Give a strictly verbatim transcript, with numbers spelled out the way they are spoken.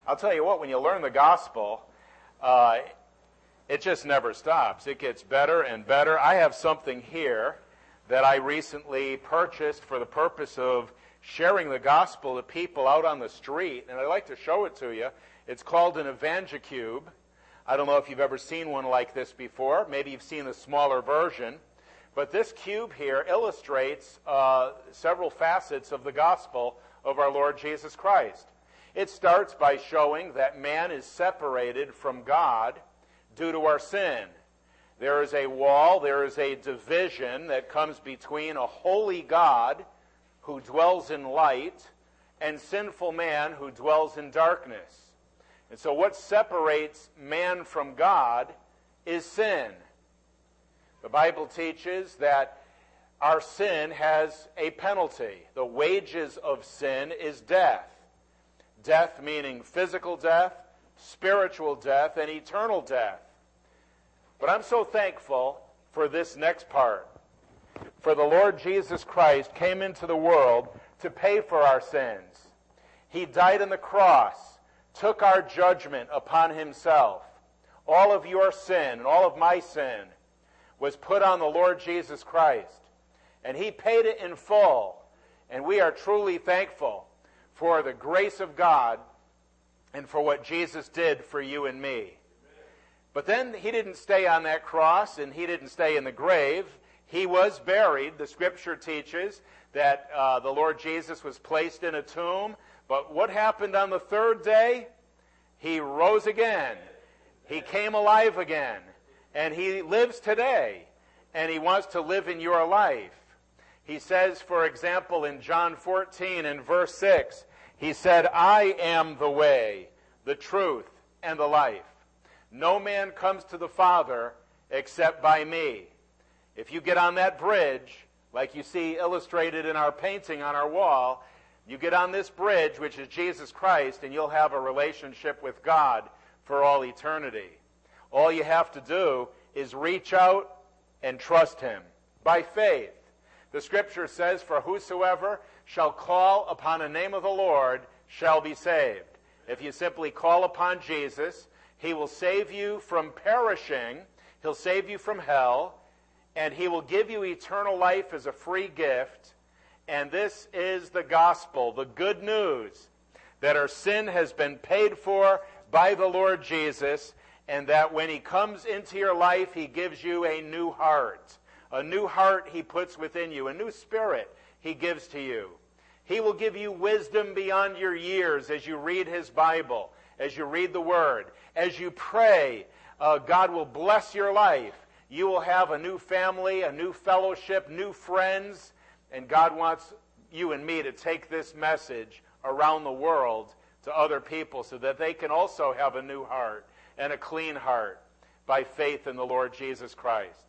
I'll tell you what, when you learn the gospel, uh, it just never stops. It gets better and better. I have something here that I recently purchased for the purpose of sharing the gospel to people out on the street, and I'd like to show it to you. It's called an EvangeCube. I don't know if you've ever seen one like this before. Maybe you've seen the smaller version. But this cube here illustrates uh, several facets of the gospel of our Lord Jesus Christ. It starts by showing that man is separated from God due to our sin. There is a wall, there is a division that comes between a holy God who dwells in light and sinful man who dwells in darkness. And so what separates man from God is sin. The Bible teaches that our sin has a penalty. The wages of sin is death. Death meaning physical death, spiritual death, and eternal death. But I'm so thankful for this next part. For the Lord Jesus Christ came into the world to pay for our sins. He died on the cross, took our judgment upon himself. All of your sin and all of my sin was put on the Lord Jesus Christ. And he paid it in full. And we are truly thankful for the grace of God and for what Jesus did for you and me. But then he didn't stay on that cross and he didn't stay in the grave. He was buried. The scripture teaches that uh, the Lord Jesus was placed in a tomb. But what happened on the third day? He rose again. He came alive again. And he lives today. And he wants to live in your life. He says, for example, in John fourteen and verse six, he said, I am the way, the truth, and the life. No man comes to the Father except by me. If you get on that bridge, like you see illustrated in our painting on our wall, you get on this bridge, which is Jesus Christ, and you'll have a relationship with God for all eternity. All you have to do is reach out and trust him by faith. The scripture says, for whosoever shall call upon the name of the Lord shall be saved. If you simply call upon Jesus, he will save you from perishing, he'll save you from hell, and he will give you eternal life as a free gift. And this is the gospel, the good news, that our sin has been paid for by the Lord Jesus, and that when he comes into your life, he gives you a new heart. A new heart he puts within you, a new spirit he gives to you. He will give you wisdom beyond your years as you read his Bible, as you read the Word. As you pray, uh, God will bless your life. You will have a new family, a new fellowship, new friends, and God wants you and me to take this message around the world to other people so that they can also have a new heart and a clean heart by faith in the Lord Jesus Christ.